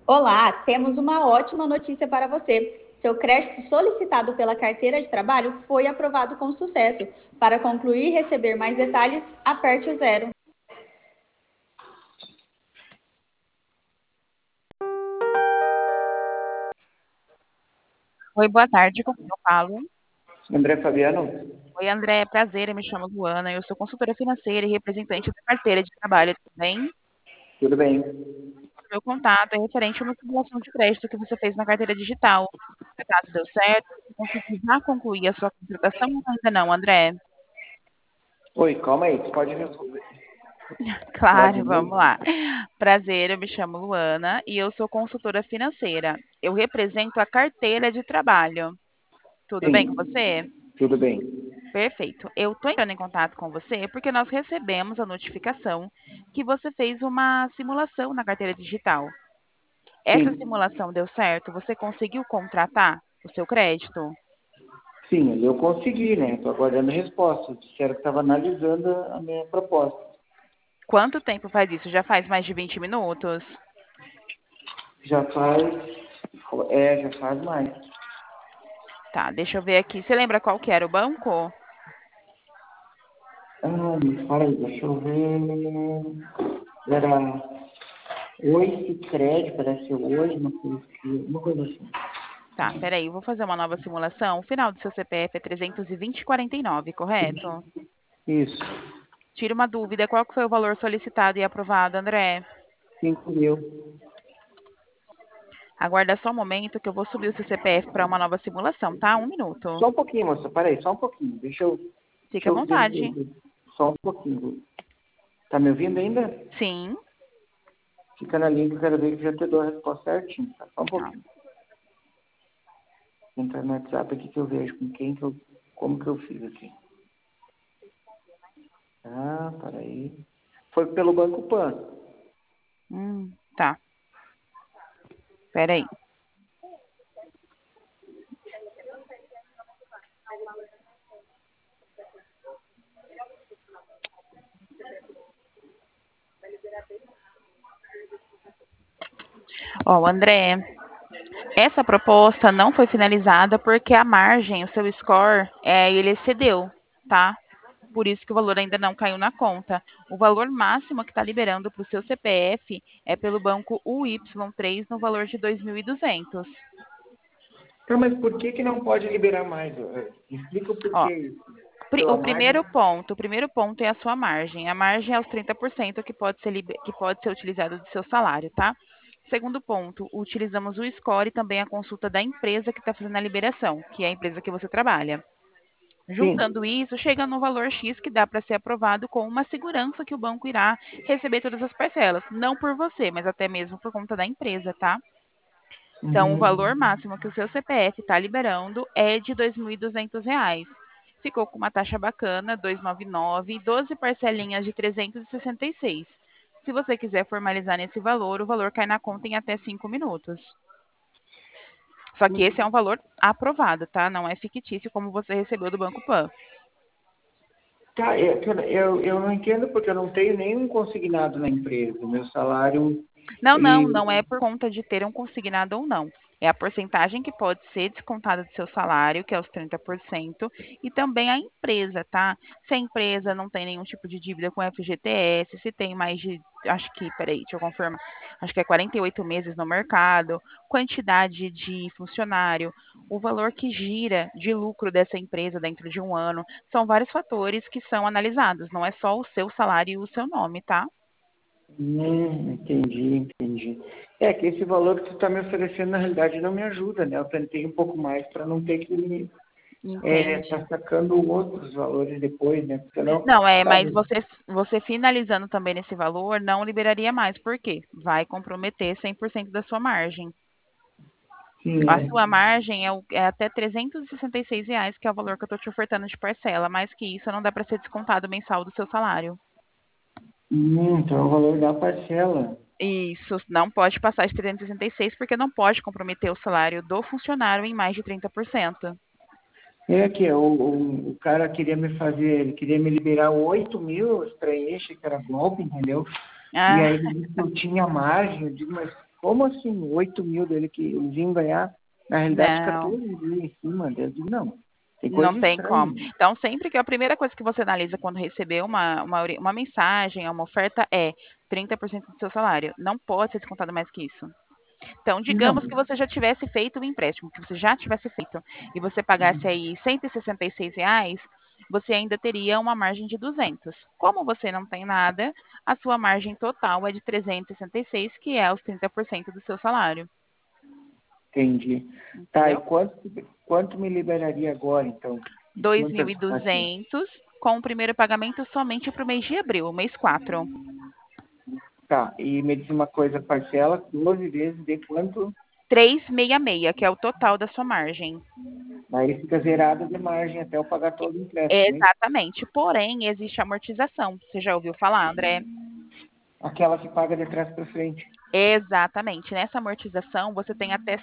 Olá, temos uma ótima notícia para você. Seu crédito solicitado pela carteira de trabalho foi aprovado com sucesso. Para concluir e receber mais detalhes, aperte o zero. Oi, boa tarde, como eu falo? André Fabiano? Oi, André, prazer, eu me chamo Luana, eu sou consultora financeira e representante da carteira de trabalho, tudo bem? Tudo bem? O meu contato é referente a uma simulação de crédito que você fez na carteira digital. Por acaso deu certo? Você conseguiu já concluir a sua contratação ou ainda não, André? Oi, calma aí, você pode resolver. Falar de Claro, vamos novo? lá. Prazer, eu me chamo Luana e eu sou consultora financeira. Eu represento a carteira de trabalho. Tudo bem com Sim, você? tudo bem. Perfeito. Eu estou entrando em contato com você porque nós recebemos a notificação que você fez uma simulação na carteira digital. Essa Sim, simulação deu certo? Você conseguiu contratar o seu crédito? sim, eu consegui, né? Estou aguardando a resposta. Disseram que estava analisando a minha proposta. Quanto tempo faz isso? Já faz mais de 20 minutos? Já faz, já faz mais. Tá, deixa eu ver aqui. Você lembra qual que era o banco? Ah, me fala aí, deixa eu ver. Era Oi Sicredi, parece hoje, uma coisa assim. Tá, peraí, eu vou fazer uma nova simulação. O final do seu CPF é 320,49, correto? Isso, Tira uma dúvida, qual que foi o valor solicitado e aprovado, André? 5.000. Aguarda só um momento que eu vou subir o seu CPF para uma nova simulação, tá? Um minuto. Só um pouquinho, moça, peraí, só um pouquinho. Fique à vontade. Só um pouquinho. Tá me ouvindo ainda? Sim. Fica na linha que eu quero ver que já te dou a resposta certinho. Tá? Só um Tá. pouquinho. Entrar no WhatsApp aqui que eu vejo com quem como que eu fiz aqui. Ah, peraí. Foi pelo Banco Pan. Tá. Peraí. Ó, André, essa proposta não foi finalizada porque a margem, o seu score, ele excedeu, tá? Por isso que o valor ainda não caiu na conta. O valor máximo que está liberando para o seu CPF é pelo banco UY3 no valor de 2.200. Então, mas por que não pode liberar mais? Explica o Ó, porquê. Pela margem? o primeiro ponto é a sua margem. A margem é os 30% que pode ser utilizado do seu salário, tá? Segundo ponto, utilizamos o score e também a consulta da empresa que está fazendo a liberação, que é a empresa que você trabalha. Sim. Juntando isso, chega no valor X que dá para ser aprovado com uma segurança que o banco irá receber todas as parcelas. Não por você, mas até mesmo por conta da empresa, tá? Então, o Uhum. valor máximo que o seu CPF está liberando é de R$ 2.200. Ficou com uma taxa bacana, 299, 12 parcelinhas de 366. Se você quiser formalizar nesse valor, o valor cai na conta em até 5 minutos. Só que esse é um valor aprovado, tá? Não é fictício como você recebeu do Banco Pan. Tá, eu não entendo porque eu não tenho nenhum consignado na empresa. O meu salário, Não, não, ele... não é por conta de ter um consignado ou não. É a porcentagem que pode ser descontada do seu salário, que é os 30%, e também a empresa, tá? Se a empresa não tem nenhum tipo de dívida com FGTS, se tem mais de, acho que, peraí, deixa eu confirmar, acho que é 48 meses no mercado, quantidade de funcionário, o valor que gira de lucro dessa empresa dentro de um ano, são vários fatores que são analisados, não é só o seu salário e o seu nome, tá? Entendi. É que esse valor que tu está me oferecendo, na realidade, não me ajuda, né? Eu tentei um pouco mais para não ter que Entende? estar sacando outros valores depois, né? Porque senão, Não, mas sabe? você finalizando também nesse valor, não liberaria mais. Por quê? Vai comprometer 100% da sua margem. Sim, A né? sua margem é até R$ 366, que é o valor que eu estou te ofertando de parcela. Mais que isso, não dá para ser descontado mensal do seu salário. Então é o valor da parcela. Isso não pode passar de 366, porque não pode comprometer o salário do funcionário em mais de 30%. É que o cara queria me fazer, ele queria me liberar 8.000, eu estranhei, achei que era golpe, entendeu? E Ah, aí ele disse que eu tinha margem, eu digo, mas como assim? 8 mil dele que eles iam ganhar, na realidade, Não. 14 mil em cima. Eu digo, não, tem coisa Não tem estranha. como. Então, sempre que a primeira coisa que você analisa quando receber uma mensagem, uma oferta, é 30% do seu salário. Não pode ser descontado mais que isso. Então, Não, digamos que você já tivesse feito o empréstimo, que você já tivesse feito, e você pagasse aí R$ 166, você ainda teria uma margem de 200. Como você não tem nada, a sua margem total é de 366, que é os 30% do seu salário. entendi. Tá, e Entendeu? quanto me liberaria agora, então? Quantas parcelas? 2.200 com o primeiro pagamento somente para o mês de abril, mês 4. Tá, e me diz uma coisa, parcela 12 vezes de quanto? 366, que é o total da sua margem. Aí fica zerado de margem até eu pagar todo o empréstimo, hein? Exatamente. Porém, existe amortização. Você já ouviu falar, André? Aquela que paga de trás para frente. Exatamente. Nessa amortização, você tem até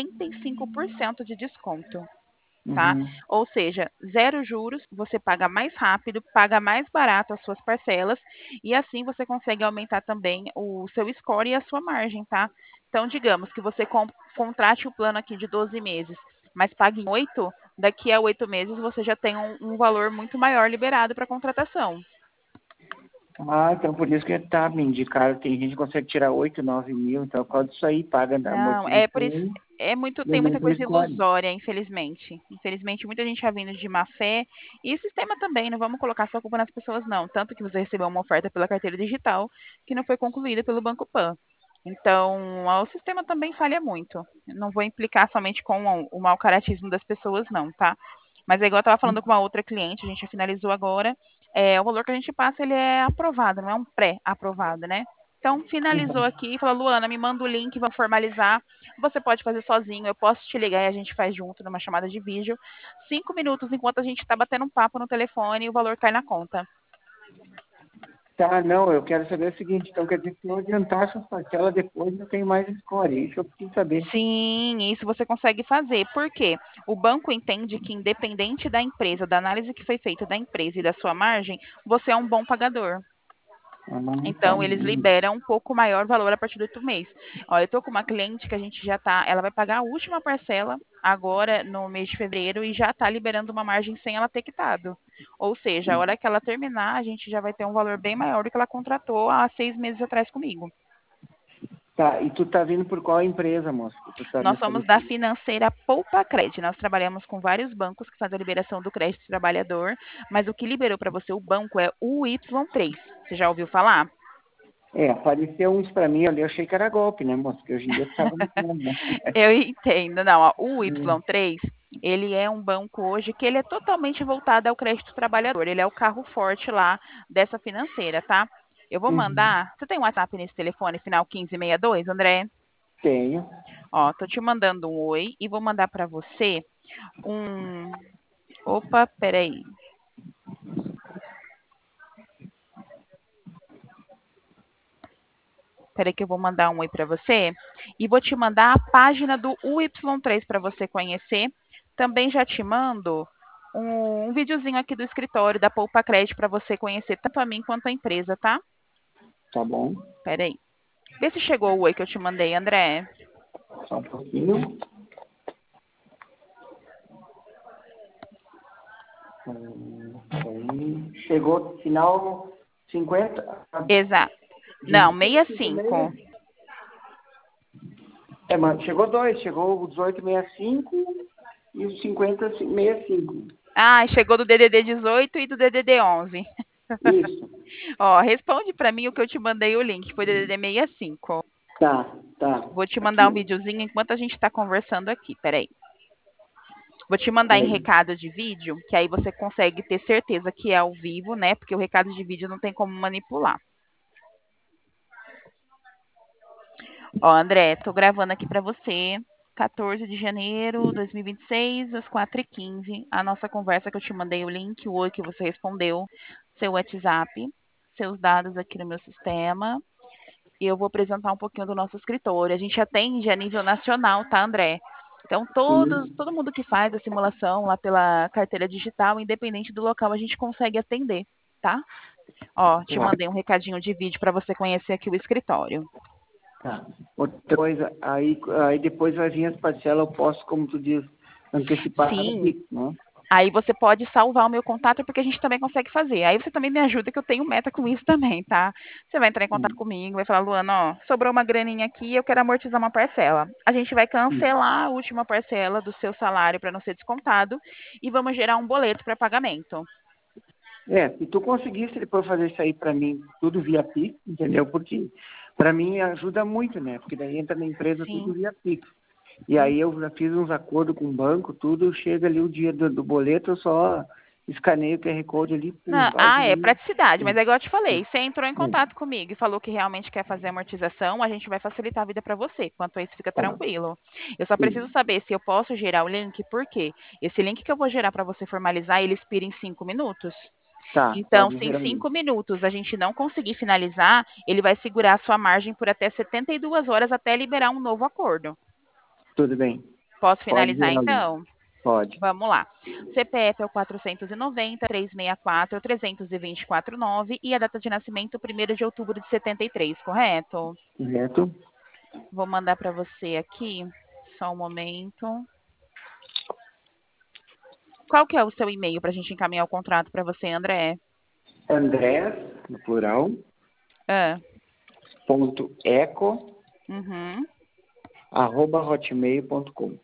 75% de desconto, tá? Uhum. Ou seja, zero juros, você paga mais rápido, paga mais barato as suas parcelas e assim você consegue aumentar também o seu score e a sua margem, tá? Então, digamos que você contrate o plano aqui de 12 meses, mas pague em 8, daqui a 8 meses você já tem um valor muito maior liberado para contratação. Ah, então por isso que tá, me indicaram. Tem gente que consegue tirar 8, 9 mil, então por causa disso aí, paga na Não, é por isso, amortização e tem muita aumenta o coisa score. ilusória, infelizmente. Infelizmente, muita gente já vindo de má fé. E o sistema também, não vamos colocar só a culpa nas pessoas, não. Tanto que você recebeu uma oferta pela carteira digital que não foi concluída pelo Banco Pan. Então, o sistema também falha muito. Não vou implicar somente com o mau caratismo das pessoas, não, tá? Mas é igual eu estava falando com uma outra cliente, a gente já finalizou agora. O valor que a gente passa, ele é aprovado, não é um pré-aprovado, né? Então, finalizou Uhum. aqui, falou, Luana, me manda o link, vamos formalizar. Você pode fazer sozinho, eu posso te ligar e a gente faz junto numa chamada de vídeo. 5 minutos enquanto a gente está batendo um papo no telefone e o valor cai na conta. Tá, não, eu quero saber o seguinte, então quer dizer que se eu adiantar essas parcelas depois eu tenho mais score, isso eu preciso saber. Sim, isso você consegue fazer. Por quê? O banco entende que, independente da empresa, da análise que foi feita da empresa e da sua margem, você é um bom pagador. Ah, tá. Então, eles liberam um pouco maior valor a partir do outro mês. Olha, eu tô com uma cliente que a gente já tá, ela vai pagar a última parcela agora no mês de fevereiro e já tá liberando uma margem sem ela ter quitado. Ou seja, a hora que ela terminar, a gente já vai ter um valor bem maior do que ela contratou há 6 meses atrás comigo. Tá, e tu tá vindo por qual empresa, moça? Que tu tá me Nós somos da oferecendo? financeira Poupa Cred. Nós trabalhamos com vários bancos que fazem a liberação do crédito do trabalhador, mas o que liberou para você o banco é o Y3. Você já ouviu falar? Apareceu uns pra mim ali, eu achei que era golpe, né, moça? Que hoje em dia tu sabe como é, né? Eu entendo. Não, ó, o Y3, ele é um banco hoje que ele é totalmente voltado ao crédito trabalhador. Ele é o carro forte lá dessa financeira, tá? Eu vou Uhum. mandar. Você tem um WhatsApp nesse telefone final 1562, André? Tenho. Ó, tô te mandando um oi e vou mandar para você um. Opa, peraí. Peraí que eu vou mandar um oi para você. E vou te mandar a página do UY3 para você conhecer. Também já te mando um videozinho aqui do escritório da Poupa Crédito para você conhecer tanto a mim quanto a empresa, tá? Tá bom. Peraí. Vê se chegou o oi que eu te mandei, André. Só um pouquinho. Chegou final 50. Exato. Não, 65. Mano, chegou dois. Chegou o 1865 e o 5065. Ah, chegou do DDD 18 e do DDD 11. Isso. Ó, responde para mim o que eu te mandei o link. Foi DDD 65. Tá, tá. Vou te mandar um Aqui. videozinho enquanto a gente está conversando aqui. Peraí. Vou te mandar em Peraí. recado de vídeo, que aí você consegue ter certeza que é ao vivo, né? Porque o recado de vídeo não tem como manipular. Ó, André, tô gravando aqui para você. 14 de janeiro de 2026, às 4h15. A nossa conversa que eu te mandei o link, o oi que você respondeu, seu WhatsApp, seus dados aqui no meu sistema. E eu vou apresentar um pouquinho do nosso escritório. A gente atende a nível nacional, tá, André? Então, Sim. todo mundo que faz a simulação lá pela carteira digital, independente do local, a gente consegue atender, tá? Ó, te Tá. mandei um recadinho de vídeo para você conhecer aqui o escritório. Tá. Outra coisa, aí depois vai vir as parcelas, eu posso, como tu diz, antecipar Sim. aqui, né? Aí você pode salvar o meu contato, porque a gente também consegue fazer. Aí você também me ajuda, que eu tenho meta com isso também, tá? Você vai entrar em contato comigo, vai falar, Luana, ó, sobrou uma graninha aqui, eu quero amortizar uma parcela. A gente vai cancelar a última parcela do seu salário para não ser descontado e vamos gerar um boleto para pagamento. Se tu conseguisse depois fazer isso aí para mim, tudo via Pix, entendeu? Porque para mim ajuda muito, né? Porque daí entra na empresa Sim. tudo via Pix. E aí eu já fiz uns acordos com o banco, tudo, chega ali o dia do boleto, eu só escaneio o QR Code ali, pum, Não, vai é vir. praticidade, mas é igual eu te falei, você entrou em contato comigo e falou que realmente quer fazer amortização, a gente vai facilitar a vida para você. Quanto a isso, fica tranquilo. Eu só preciso saber se eu posso gerar o link, por quê? Esse link que eu vou gerar para você formalizar, ele expira em 5 minutos. Tá, Então, pode se em gerar 5 minutos a gente não conseguir finalizar, ele vai segurar a sua margem por até 72 horas até liberar um novo acordo. Tudo bem. Posso Pode finalizar gerar ali. então? Pode. Vamos lá. CPF é o 490-364-324-9 e a data de nascimento 1º de outubro de 73, correto? Correto? Vou mandar para você aqui, só um momento. Qual que é o seu e-mail para a gente encaminhar o contrato para você, André? Andrés, no plural, Ah, .eco, uhum. @hotmail.com.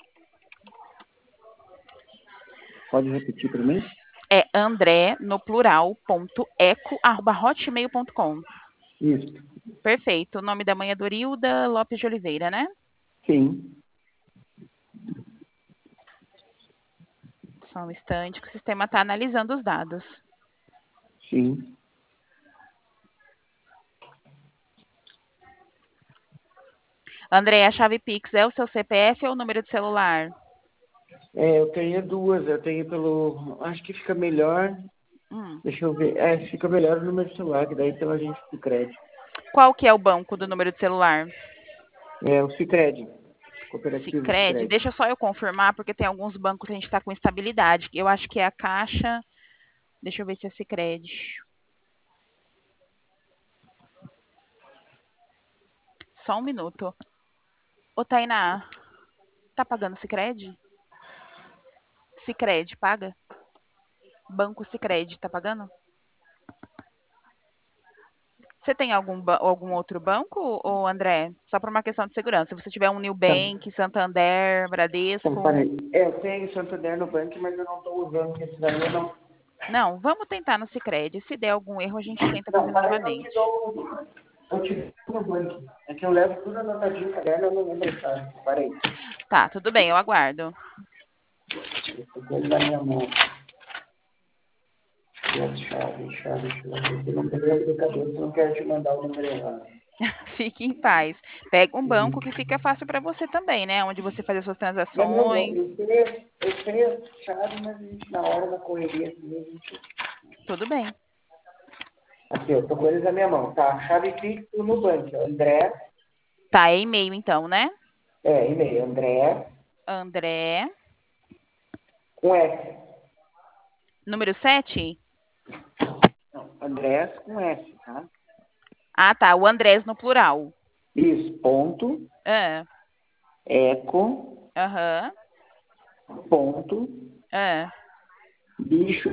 Pode repetir para mim? É André, no plural, .eco@hotmail.com. Isso. Perfeito. O nome da mãe é Dorilda Lopes de Oliveira, né? Sim. Só um instante que o sistema está analisando os dados. Sim. André, a chave Pix é o seu CPF ou o número de celular? Eu tenho duas. Eu tenho pelo. Acho que fica melhor. Deixa eu ver. Fica melhor o número de celular, que daí pela gente do crédito. Qual que é o banco do número de celular? O Sicredi. Cooperativa Sicredi. Sicredi. Deixa só eu confirmar, porque tem alguns bancos que a gente está com instabilidade. Eu acho que é a Caixa. Deixa eu ver se é Sicredi. Só um minuto. Ô, Tainá, tá pagando Sicredi? Sicredi, paga? Banco Sicredi, tá pagando? Você tem algum outro banco, ou André? Só por uma questão de segurança. Se você tiver um Nubank, Santander, Bradesco. Eu tenho Santander no banco, mas eu não estou usando, porque esse daí eu não. Não, vamos tentar no Sicredi. Se der algum erro, a gente tenta fazer novamente. Eu te dou no banco. É que eu levo tudo anotadinho no caderno, eu não lembro, sabe? Parei. Tá, tudo bem, eu aguardo. Eu tô com ele na minha mão. Chave. Eu não peguei o aplicador, eu não quero te mandar o número errado. Fique em paz. Pega um banco que fica fácil para você também, né? Onde você faz as suas transações. Eu sei a chave, mas a gente, na hora da correria, assim, a gente... Tudo bem. Aqui, eu tô com eles na minha mão, tá? Chave Pix no banco, André. Tá, é e-mail então, né? E-mail, André. com S. Número 7? Não, Andrés com S, tá? Ah, tá. O Andrés no plural. Isso, ponto, Ah, eco, aham. ponto, Ah. bicho,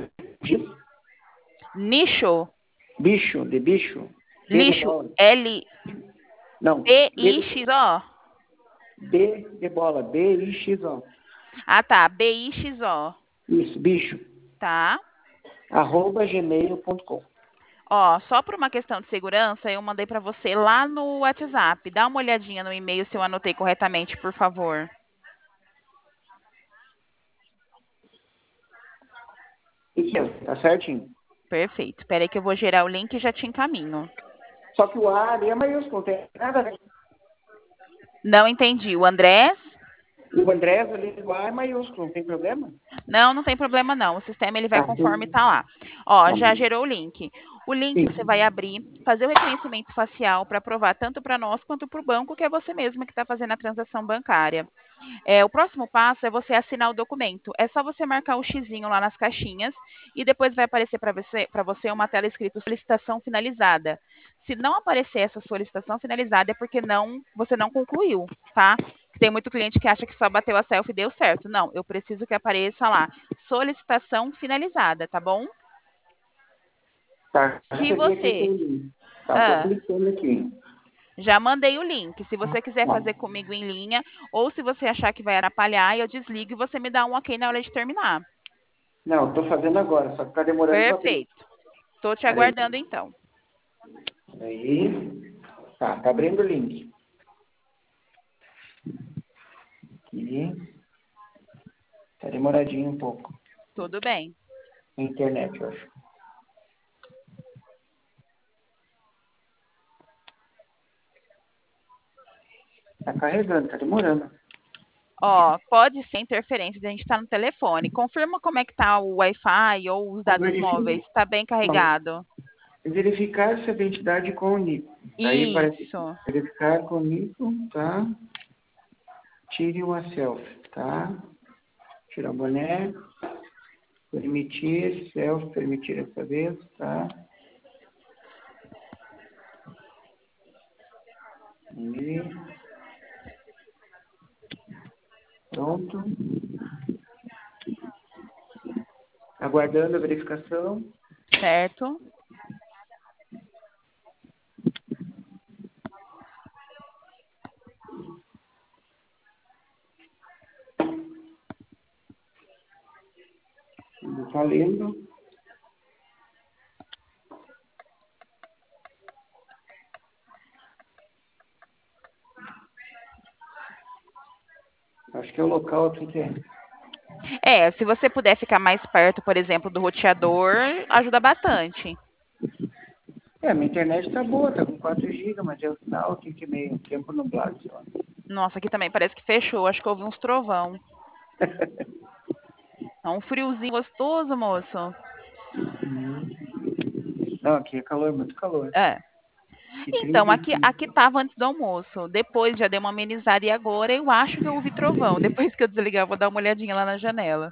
Nicho? bicho, de bicho. Lixo. L. Não, B-I-X-O? B de bola, B-I-X-O. Ah, tá. B-I-X-O. Isso, bicho. Tá. @gmail.com. Ó, só por uma questão de segurança, eu mandei para você lá no WhatsApp. Dá uma olhadinha no e-mail se eu anotei corretamente, por favor. Isso, tá certinho. Perfeito. Espera aí que eu vou gerar o link e já te encaminho. Só que o A ali é maiúsculo, não tem nada a ver. Não entendi. O Andrés? O Andrés ali do A é maiúsculo, não tem problema? Não, não tem problema não. O sistema ele vai Tá, conforme tá lá. Ó, tá já bom. gerou o link. O link Sim. você vai abrir, fazer o reconhecimento facial para provar tanto para nós quanto para o banco, que é você mesma que está fazendo a transação bancária. O próximo passo é você assinar o documento. É só você marcar o xizinho lá nas caixinhas e depois vai aparecer para você uma tela escrito solicitação finalizada. Se não aparecer essa solicitação finalizada é porque você não concluiu, tá? Tem muito cliente que acha que só bateu a selfie e deu certo. Não, eu preciso que apareça lá solicitação finalizada, tá bom? Tá, Se recebi aqui você o link. Tá, tô ah, clicando aqui. já mandei o link. Se você quiser Tá. fazer comigo em linha, ou se você achar que vai atrapalhar, eu desligo e você me dá um ok na hora de terminar. Não, tô fazendo agora, só que tá demorando para abrir. Perfeito. Estou te Peraí. aguardando então. Aí. Tá abrindo o link. Aqui. Tá demoradinho um pouco. Tudo bem. Na internet, eu acho. Tá carregando, tá demorando. Ó, pode ser interferência de a gente estar no telefone. Confirma como é que tá o Wi-Fi ou os dados móveis. Está bem carregado? Verificar sua identidade com o NIP. Aí parece Isso. verificar com o NIP, tá? Tire uma selfie, tá? Tirar o boné. Permitir, selfie, permitir essa vez, tá? E pronto. Aguardando a verificação. Certo. Tá lendo. Acho que é o local aqui que é. Se você puder ficar mais perto, por exemplo, do roteador, ajuda bastante. Minha internet tá boa, tá com 4 GB, mas é o sinal aqui que meio tempo nublado só. Nossa, aqui também parece que fechou. Acho que houve uns trovão. É um friozinho gostoso, moço. Não, aqui é calor, muito calor. É. Que Então, aqui 35. tava antes do almoço. Depois já deu uma amenizada e agora eu acho que eu ouvi trovão. Depois que eu desligar, eu vou dar uma olhadinha lá na janela.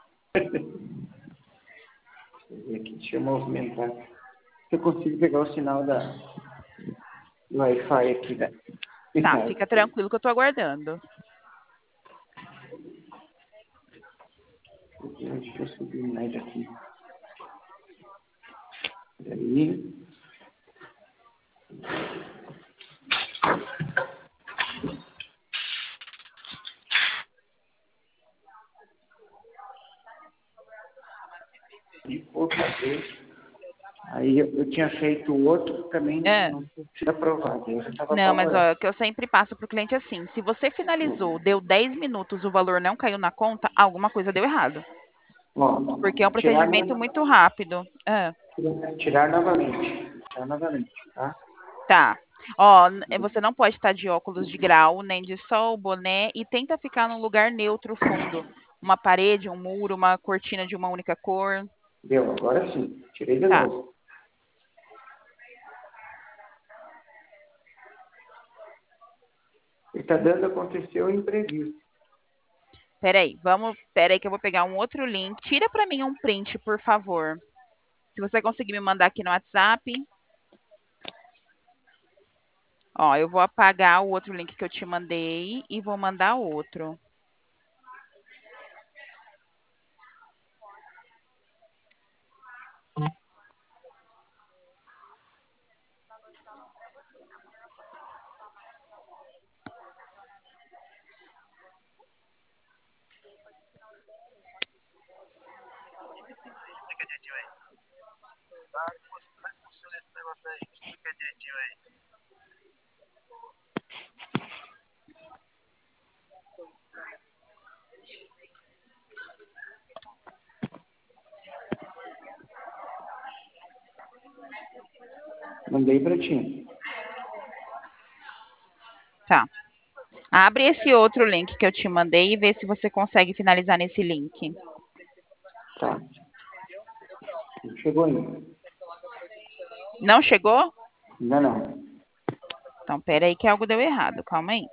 E aqui, deixa eu movimentar. Se eu consigo pegar o sinal do Wi-Fi aqui de Tá, casa. fica tranquilo que eu tô aguardando. Deixa eu subir mais aqui. Peraí. E outra vez. Aí eu tinha feito o outro também É. não tinha aprovado. Eu já estava Não, mas apavorado. ó, o que eu sempre passo pro cliente é assim: se você finalizou, deu 10 minutos, o valor não caiu na conta, alguma coisa deu errado. Ó, Porque é um tirar, procedimento muito rápido. É. tirar novamente. Tirar novamente, tá? Tá. Ó, você não pode estar de óculos de grau, nem de sol, boné, e tenta ficar num lugar neutro, fundo. Uma parede, um muro, uma cortina de uma única cor. Deu, agora sim. Tirei de Tá. novo. Ele está dando, aconteceu imprevisto. Peraí que eu vou pegar um outro link. Tira para mim um print, por favor. Se você conseguir me mandar aqui no WhatsApp. Ó, eu vou apagar o outro link que eu te mandei e vou mandar outro. Mandei para ti. Tá. Abre esse outro link que eu te mandei e vê se você consegue finalizar nesse link. Tá. Não chegou ainda. Não chegou? Ainda não. Então, pera aí que algo deu errado. Calma aí.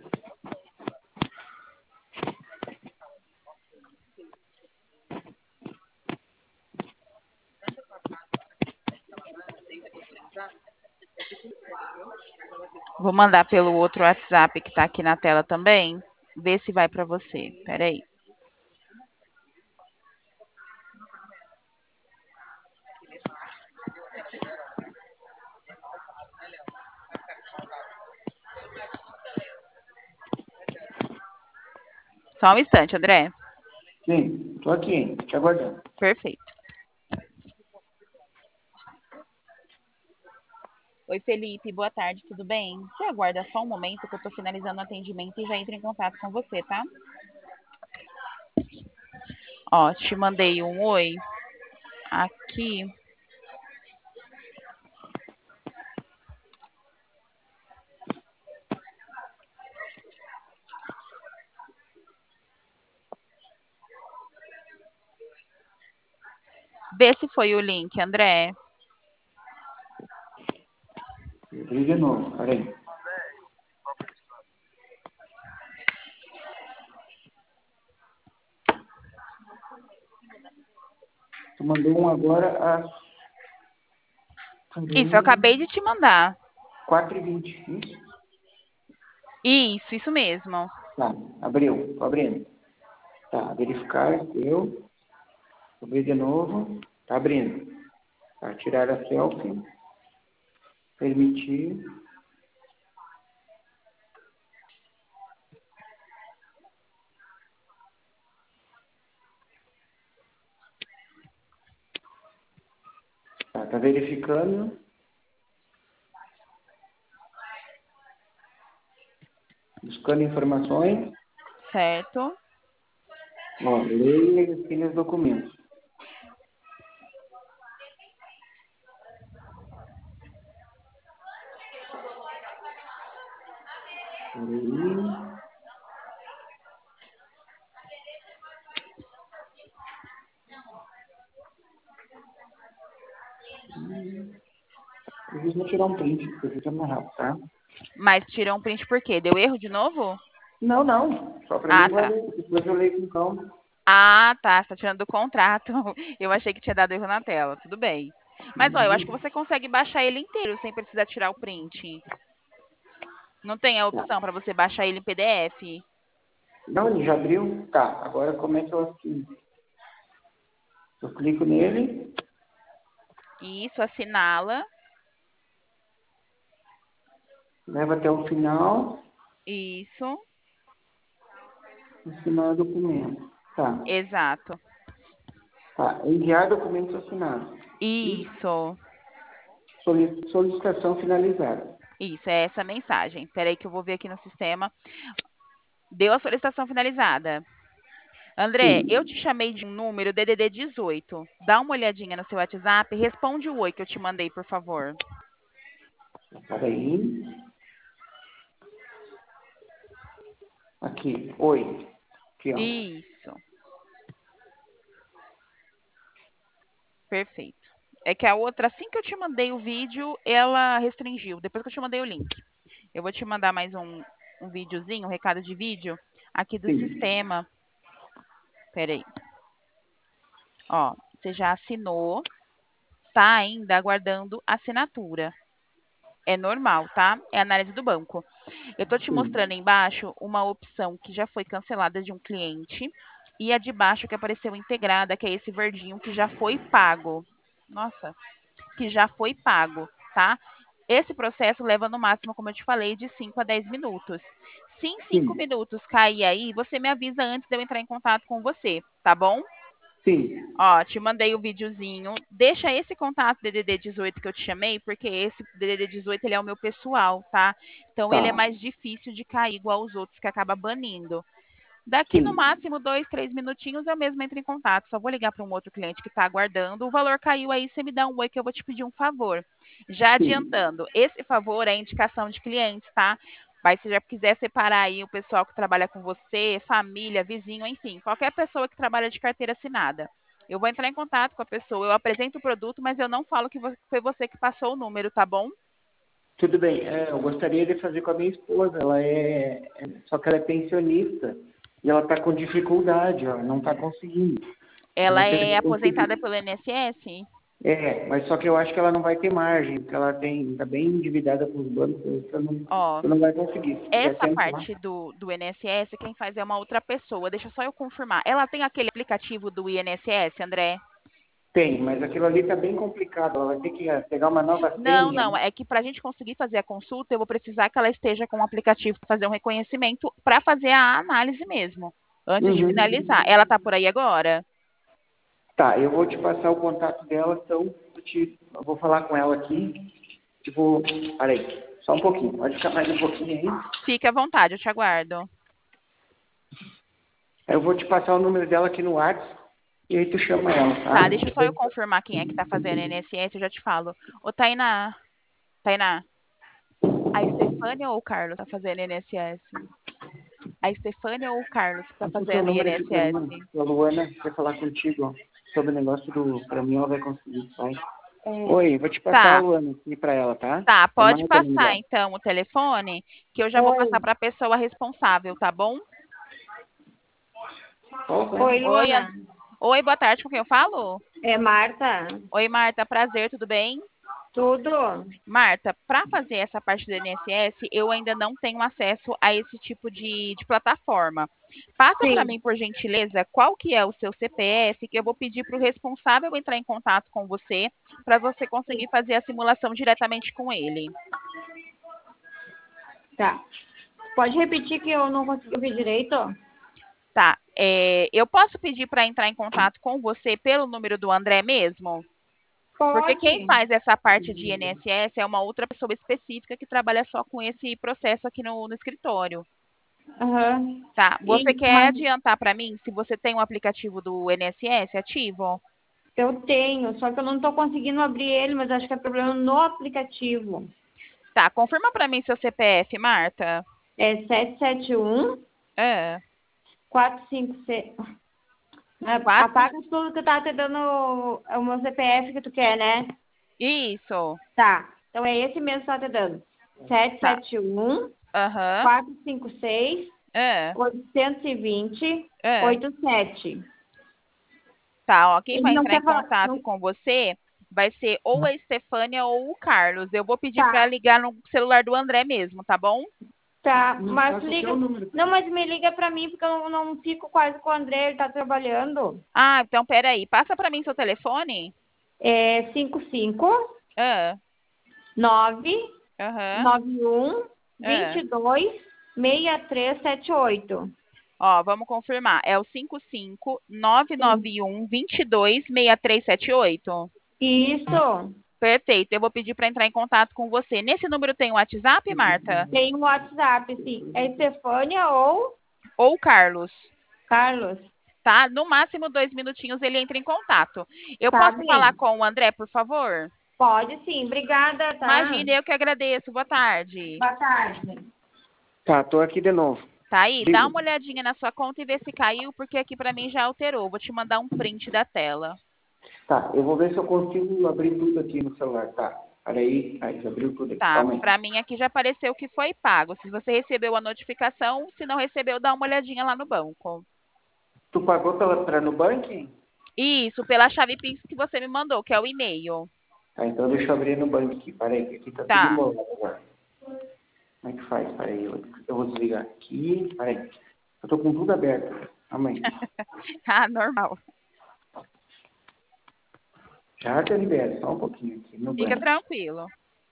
Vou mandar pelo outro WhatsApp que está aqui na tela também. Vê se vai para você. Pera aí. Só um instante, André. Sim, tô aqui, te aguardando. Perfeito. Oi, Felipe, boa tarde, tudo bem? Você aguarda só um momento que eu estou finalizando o atendimento e já entro em contato com você, tá? Ó, te mandei um oi aqui. Vê se foi o link, André. Abri de novo, peraí. Tu mandou um agora às Isso, eu acabei de te mandar. 4h20, isso? Isso mesmo. Tá, abriu, tô abrindo. Tá, verificar, deu. Abri de novo, tá abrindo. Tá, tirar a selfie, permitir. Tá verificando. Buscando informações. Certo. Ó, leia e assine os documentos. Peraí. Eu vou tirar um print, porque fica mais rápido, tá? Mas tirou um print por quê? Deu erro de novo? Não, não. Só pra Ah, mim tá. valeu. Depois eu leio com calma. Ah, tá. Você tá tirando do contrato. Eu achei que tinha dado erro na tela. Tudo bem. Mas, ó, eu acho que você consegue baixar ele inteiro sem precisar tirar o print. Não tem a Tá. opção para você baixar ele em PDF? Não, ele já abriu? Tá. Agora como é que eu assino? Eu clico nele. Isso, assinala. Leva até o final. Isso, Assinar o documento. Tá. exato. Tá. Enviar documentos assinados. Isso, Solicitação finalizada. isso, é essa mensagem. Peraí que eu vou ver aqui no sistema. Deu a solicitação finalizada. André, eu Sim. te chamei de um número DDD 18. Dá uma olhadinha no seu WhatsApp e responde o oi que eu te mandei, por favor. Peraí. Aqui. Oi. Aqui, ó. Isso, perfeito. É que a outra, assim que eu te mandei o vídeo, ela restringiu. Depois que eu te mandei o link. Eu vou te mandar mais um videozinho, um recado de vídeo aqui do Sim. sistema. Peraí. Ó, você já assinou, tá ainda aguardando assinatura. É normal, tá? É análise do banco. Eu tô te Sim. mostrando embaixo uma opção que já foi cancelada de um cliente e a de baixo que apareceu integrada, que é esse verdinho que já foi pago. Nossa, que já foi pago, tá? Esse processo leva no máximo, como eu te falei, de 5 a 10 minutos. Se em 5 Sim. minutos cair aí, você me avisa antes de eu entrar em contato com você, tá bom? Sim. Ó, te mandei o videozinho. Deixa esse contato DDD 18 que eu te chamei, porque esse DDD 18 ele é o meu pessoal, tá? Então ele é Tá. mais difícil de cair igual os outros que acaba banindo. Daqui no Sim. máximo 2, 3 minutinhos eu mesmo entro em contato. Só vou ligar para um outro cliente que está aguardando. O valor caiu aí, você me dá um oi que eu vou te pedir um favor. Já Sim. adiantando, esse favor é indicação de clientes, tá? Mas se já quiser separar aí o pessoal que trabalha com você, família, vizinho, enfim, qualquer pessoa que trabalha de carteira assinada. Eu vou entrar em contato com a pessoa, eu apresento o produto, mas eu não falo que foi você que passou o número, tá bom? Tudo bem. Eu gostaria de fazer com a minha esposa. Só que ela é pensionista e ela está com dificuldade, ó, não está conseguindo. Eu Ela gostaria é de aposentada conseguir. pelo INSS? Mas só que eu acho que ela não vai ter margem, porque ela está bem endividada com os bancos, Ó, você não vai conseguir. Se quiser essa tentar. parte do INSS, quem faz é uma outra pessoa. Deixa só eu confirmar. Ela tem aquele aplicativo do INSS, André? Tem, mas aquilo ali está bem complicado. Ela vai ter que pegar uma nova Não, senha. não. É que para a gente conseguir fazer a consulta, eu vou precisar que ela esteja com o aplicativo para fazer um reconhecimento para fazer a análise mesmo, antes de finalizar. Uhum. Ela está por aí agora? Tá, eu vou te passar o contato dela, então eu vou falar com ela aqui. Tipo, peraí, só um pouquinho, pode ficar mais um pouquinho aí. Fique à vontade, eu te aguardo. Eu vou te passar o número dela aqui no WhatsApp e aí tu chama ela, Tá, tá? deixa só eu confirmar quem é que está fazendo INSS, eu já te falo. Ô, Tainá, Tainá, a Estefânia ou o Carlos está fazendo INSS? A Estefânia ou o Carlos que está Passa o seu fazendo número aqui pra INSS? mim. A Luana quer falar contigo, ó, sobre o negócio do caminhão, ela vai conseguir, vai. Oi, vou te passar a Tá, Luana aqui pra ela, tá? tá, É pode Marta o nome passar dela. então o telefone, que eu já vou passar Oi. para a pessoa responsável, tá bom? Oi, Oi, Luana. Oi, boa tarde, com quem eu falo? É Marta? Oi, Marta, prazer, tudo bem? Tudo? Marta, para fazer essa parte do INSS, eu ainda não tenho acesso a esse tipo de plataforma. Passa para Sim. mim, por gentileza, qual que é o seu CPF, que eu vou pedir para o responsável entrar em contato com você, para você conseguir fazer a simulação diretamente com ele. Tá. Pode repetir que eu não consegui ouvir direito? Tá, eu posso pedir para entrar em contato com você pelo número do André mesmo? Porque quem Pode. faz essa parte de INSS é uma outra pessoa específica que trabalha só com esse processo aqui no escritório. Aham. Tá, você quer Mas adiantar para mim se você tem um aplicativo do INSS ativo? eu tenho, só que eu não estou conseguindo abrir ele, mas acho que é problema no aplicativo. Tá, confirma para mim seu CPF, Marta. É 771 É, 456. quatro, Apaga tudo que eu tava te dando o meu CPF que tu quer, né? isso, Tá. Então é esse mesmo que tá te dando. tá, 771 aham, 456 é, 820 é. 87. Tá, ó, quem Ele vai não entrar em quer falar. contato Não, com você vai ser ou a Estefânia ou o Carlos. Eu vou pedir para tá, ligar no celular do André mesmo, tá bom? tá. Não, Mas passa até liga. o número. Não, mas me liga pra mim, porque eu não fico quase com o André, ele tá trabalhando. Ah, então peraí, passa para mim seu telefone. É 55 Ah, 9 aham, 91 ah. 22 6378. Ó, vamos confirmar. É o Sim. 55991 226378. Isso. Perfeito. Eu vou pedir para entrar em contato com você. Nesse número tem o WhatsApp, Marta? Tem um WhatsApp, sim. É Estefânia ou Ou o Carlos? Carlos? Tá? No máximo 2 minutinhos ele entra em contato. Eu Tá posso falar bem. com o André, por favor? Pode sim. Obrigada, tá? Imagine, eu que agradeço. Boa tarde. Boa tarde. Tá, tô aqui de novo. Tá aí? Dá Diga. uma olhadinha na sua conta e vê se caiu, porque aqui para mim já alterou. Vou te mandar um print da tela. Tá, eu vou ver se eu consigo abrir tudo aqui no celular, tá? Peraí, aí, abriu tudo aqui, Tá, calma aí. para mim aqui já apareceu que foi pago. Se você recebeu a notificação, se não recebeu, dá uma olhadinha lá no banco. Tu pagou pra Nubank? Isso, pela chave Pix que você me mandou, que é o e-mail. Tá, então deixa eu abrir no banco aqui, peraí, que aqui tá tudo Tá. embolado agora. Como é que faz? Peraí, eu vou desligar aqui, peraí. Eu tô com tudo aberto, calma aí. Ah, normal. Já te libero, só um pouquinho aqui no Fica banco. tranquilo.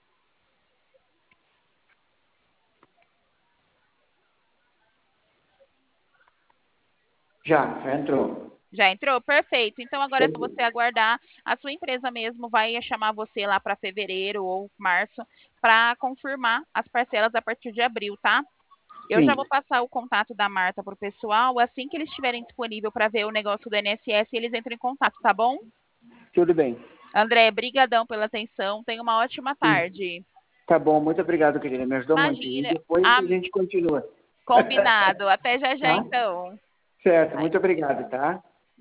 Já entrou. Já entrou? Perfeito. Então agora é só Show. você aguardar. A sua empresa mesmo vai chamar você lá para fevereiro ou março para confirmar as parcelas a partir de abril, tá? Eu já Sim, vou passar o contato da Marta para o pessoal. Assim que eles estiverem disponível para ver o negócio do INSS, eles entram em contato, tá bom? tudo bem. André, brigadão pela atenção. Tenha uma ótima Sim. tarde. Tá bom, muito obrigado, querida. Me ajudou muito. E Imagina. depois a gente continua. Combinado. Até já já, Tá? então. Certo, muito obrigado, tá?